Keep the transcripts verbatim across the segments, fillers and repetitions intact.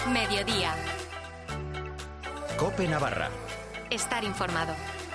Mediodía. COPE Navarra. Estar informado.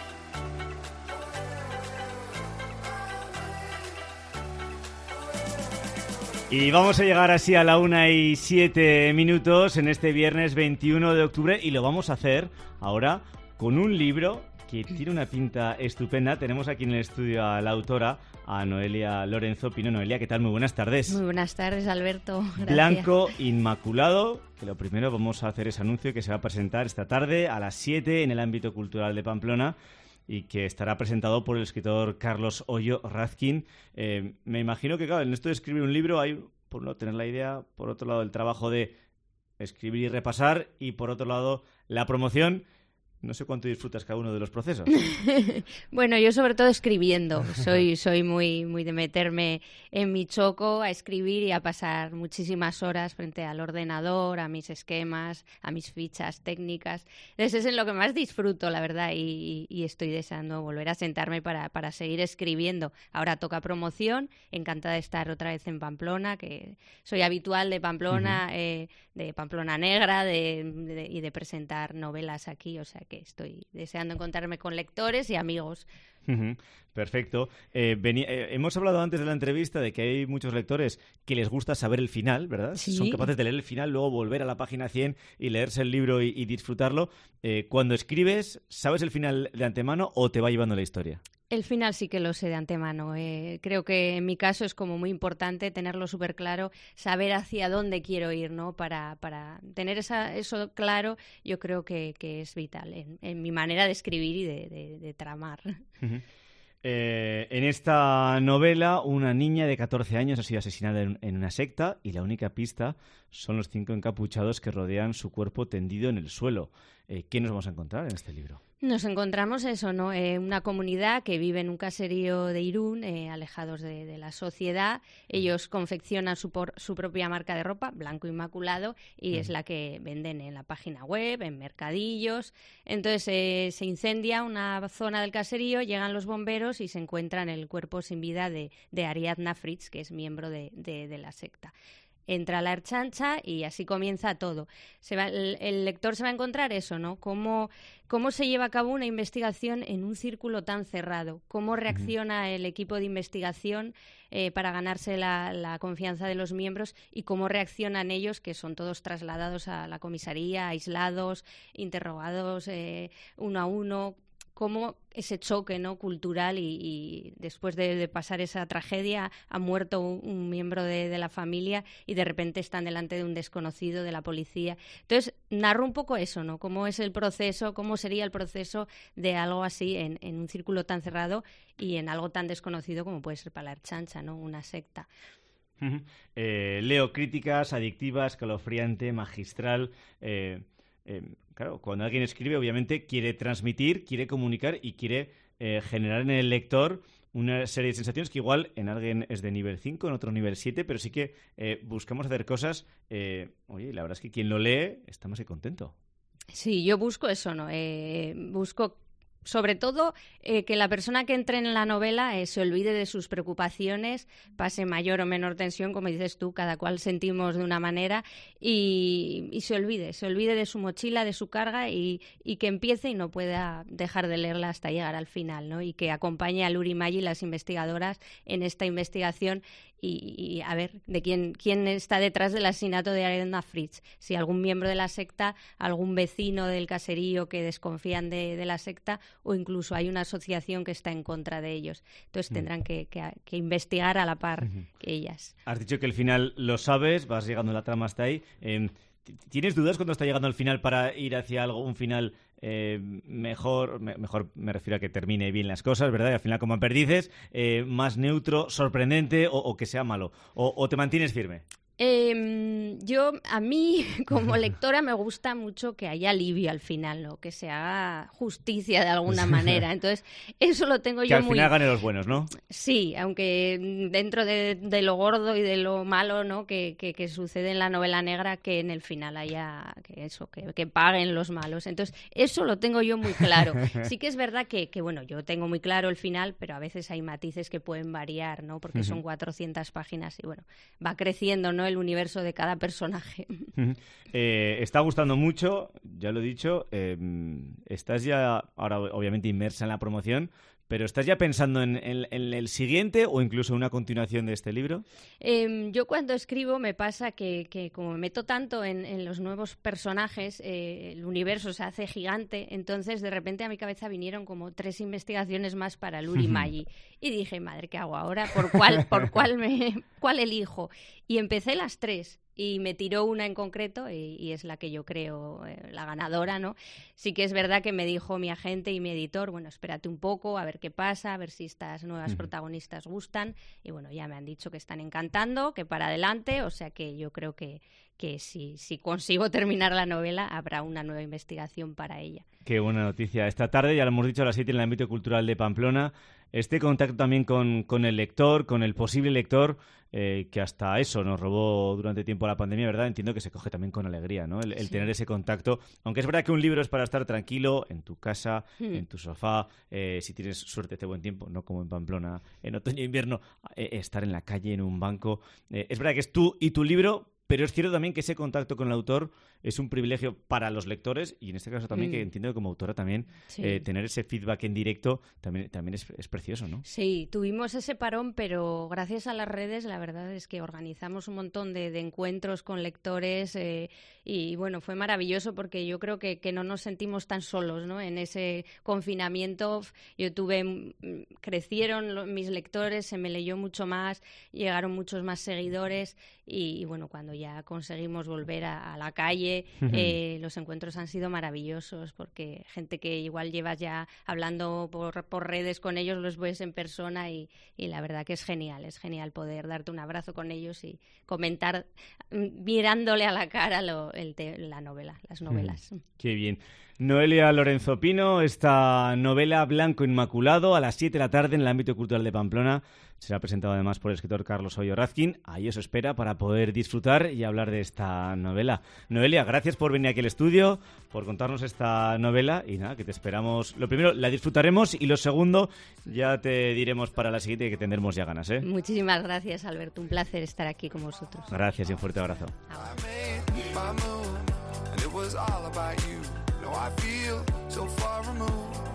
Y vamos a llegar así a la una y siete minutos en este viernes veintiuno de octubre y lo vamos a hacer ahora con un libro que tiene una pinta estupenda. Tenemos aquí en el estudio a la autora, a Noelia Lorenzo Pino. Noelia, ¿qué tal? Muy buenas tardes. Muy buenas tardes, Alberto. Gracias. Blanco Inmaculado, que lo primero vamos a hacer ese anuncio que se va a presentar esta tarde a las siete en el ámbito cultural de Pamplona y que estará presentado por el escritor Carlos Hoyo Razkin. Eh, me imagino que, claro, en esto de escribir un libro hay, por un lado, tener la idea, por otro lado, el trabajo de escribir y repasar, y por otro lado, la promoción. No sé cuánto disfrutas cada uno de los procesos. Bueno, yo sobre todo escribiendo. Soy, soy muy, muy de meterme en mi choco a escribir y a pasar muchísimas horas frente al ordenador, a mis esquemas, a mis fichas técnicas. Entonces es en lo que más disfruto, la verdad, y, y estoy deseando volver a sentarme para, para seguir escribiendo. Ahora toca promoción, encantada de estar otra vez en Pamplona, que soy habitual de Pamplona, uh-huh. eh, de Pamplona Negra de, de, y de presentar novelas aquí, o sea que estoy deseando encontrarme con lectores y amigos. Uh-huh. Perfecto. Eh, venía, eh, hemos hablado antes de la entrevista de que hay muchos lectores que les gusta saber el final, ¿verdad? Sí. Son capaces de leer el final, luego volver a la página cien y leerse el libro y, y disfrutarlo. Eh, cuando escribes, ¿sabes el final de antemano o te va llevando la historia? El final sí que lo sé de antemano. Eh, creo que en mi caso es como muy importante tenerlo súper claro, saber hacia dónde quiero ir, ¿no? Para, para tener esa, eso claro, yo creo que, que es vital en, en mi manera de escribir y de, de, de tramar. Uh-huh. Eh, en esta novela, una niña de catorce años ha sido asesinada en, en una secta y la única pista son los cinco encapuchados que rodean su cuerpo tendido en el suelo. Eh, ¿Qué nos vamos a encontrar en este libro? Nos encontramos eso, ¿no? Eh, una comunidad que vive en un caserío de Irún, eh, alejados de, de la sociedad. Ellos confeccionan su, por, su propia marca de ropa, Blanco Inmaculado, y mm. es la que venden en la página web, en mercadillos. Entonces eh, se incendia una zona del caserío, llegan los bomberos y se encuentran el cuerpo sin vida de, de Ariadna Fritz, que es miembro de, de, de la secta. Entra la Ertzaintza y así comienza todo. Se va, el, el lector se va a encontrar eso, ¿no? Cómo, cómo se lleva a cabo una investigación en un círculo tan cerrado, cómo reacciona uh-huh. el equipo de investigación eh, para ganarse la, la confianza de los miembros y cómo reaccionan ellos, que son todos trasladados a la comisaría, aislados, interrogados eh, uno a uno. Cómo ese choque, ¿no? cultural y, y después de, de pasar esa tragedia ha muerto un, un miembro de, de la familia y de repente están delante de un desconocido de la policía. Entonces, narro un poco eso, ¿no? Cómo es el proceso, cómo sería el proceso de algo así en, en un círculo tan cerrado y en algo tan desconocido como puede ser para la Ertzaintza, ¿no? Una secta. Uh-huh. Eh, leo críticas, adictiva, escalofriante, magistral... Eh... Eh, claro, cuando alguien escribe, obviamente quiere transmitir, quiere comunicar y quiere eh, generar en el lector una serie de sensaciones que igual en alguien es de nivel cinco, en otro nivel siete, pero sí que eh, buscamos hacer cosas. Eh, oye, la verdad es que quien lo lee está más que contento. Sí, yo busco eso, ¿no? Eh, busco... Sobre todo, eh, que la persona que entre en la novela eh, se olvide de sus preocupaciones, pase mayor o menor tensión, como dices tú, cada cual sentimos de una manera, y, y se olvide, se olvide de su mochila, de su carga, y, y que empiece y no pueda dejar de leerla hasta llegar al final, ¿no? Y que acompañe a Luri Maggi y las investigadoras en esta investigación y, y a ver de quién, quién está detrás del asesinato de Ariadna Fritz. Si algún miembro de la secta, algún vecino del caserío que desconfían de, de la secta, o incluso hay una asociación que está en contra de ellos. Entonces tendrán que, que, que investigar a la par uh-huh. que ellas. Has dicho que el final lo sabes, vas llegando la trama hasta ahí. Eh, ¿Tienes dudas cuando está llegando al final para ir hacia algo, un final eh, mejor, me, mejor me refiero a que termine bien las cosas, ¿verdad? Y al final como en Perdices, eh, más neutro, sorprendente o, o que sea malo? ¿O, o te mantienes firme? Eh, yo, a mí, como lectora, me gusta mucho que haya alivio al final, ¿no? Que se haga justicia de alguna manera. Entonces, eso lo tengo que yo muy... Que al final ganen los buenos, ¿no? Sí, aunque dentro de, de lo gordo y de lo malo, ¿no? Que, que, que sucede en la novela negra, que en el final haya que eso, que, que paguen los malos. Entonces, eso lo tengo yo muy claro. Sí que es verdad que, que, bueno, yo tengo muy claro el final, pero a veces hay matices que pueden variar, ¿no? Porque uh-huh. son cuatrocientas páginas y, bueno, va creciendo, ¿no? el universo de cada personaje. Eh, está gustando mucho, ya lo he dicho. Eh, estás ya ahora obviamente inmersa en la promoción, pero ¿estás ya pensando en, en, en el siguiente o incluso una continuación de este libro? Eh, yo cuando escribo me pasa que, que como me meto tanto en, en los nuevos personajes, eh, el universo se hace gigante, entonces de repente a mi cabeza vinieron como tres investigaciones más para Luri Maggi. Y dije, madre, ¿qué hago ahora? ¿Por cuál, por cuál, me, cuál elijo? Y empecé las tres. Y me tiró una en concreto y, y es la que yo creo eh, la ganadora, ¿no? Sí que es verdad que me dijo mi agente y mi editor, bueno, espérate un poco, a ver qué pasa, a ver si estas nuevas uh-huh. protagonistas gustan. Y bueno, ya me han dicho que están encantando, que para adelante, o sea que yo creo que, que si, si consigo terminar la novela, habrá una nueva investigación para ella. Qué buena noticia. Esta tarde, ya lo hemos dicho, a las siete en el ámbito cultural de Pamplona, este contacto también con, con el lector, con el posible lector, eh, que hasta eso nos robó durante tiempo la pandemia, ¿verdad? Entiendo que se coge también con alegría, ¿no? El, el sí. tener ese contacto. Aunque es verdad que un libro es para estar tranquilo, en tu casa, hmm. en tu sofá, eh, si tienes suerte de buen tiempo, no como en Pamplona, en otoño e invierno, eh, estar en la calle, en un banco. Eh, es verdad que es tú y tu libro, pero es cierto también que ese contacto con el autor es un privilegio para los lectores y en este caso también mm. que entiendo que como autora también sí. eh, tener ese feedback en directo también, también es, es precioso, ¿no? Sí, tuvimos ese parón, pero gracias a las redes la verdad es que organizamos un montón de, de encuentros con lectores eh, y bueno, fue maravilloso porque yo creo que, que no nos sentimos tan solos, ¿no? En ese confinamiento yo tuve, crecieron los, mis lectores, se me leyó mucho más, llegaron muchos más seguidores y, y bueno, cuando ya conseguimos volver a, a la calle Eh, los encuentros han sido maravillosos porque gente que igual llevas ya hablando por, por redes con ellos los ves en persona y, y la verdad que es genial, es genial poder darte un abrazo con ellos y comentar mirándole a la cara lo, el te, la novela, las novelas. Mm, qué bien. Noelia Lorenzo Pino, esta novela Blanco Inmaculado a las siete de la tarde en el ámbito cultural de Pamplona. Será presentado además por el escritor Carlos Hoyo Razkin. Ahí os espera para poder disfrutar y hablar de esta novela. Noelia, gracias por venir aquí al estudio, por contarnos esta novela y nada, que te esperamos. Lo primero, la disfrutaremos y lo segundo, ya te diremos para la siguiente que tendremos ya ganas, ¿eh? Muchísimas gracias, Alberto. Un placer estar aquí con vosotros. Gracias y un fuerte abrazo. Ahora.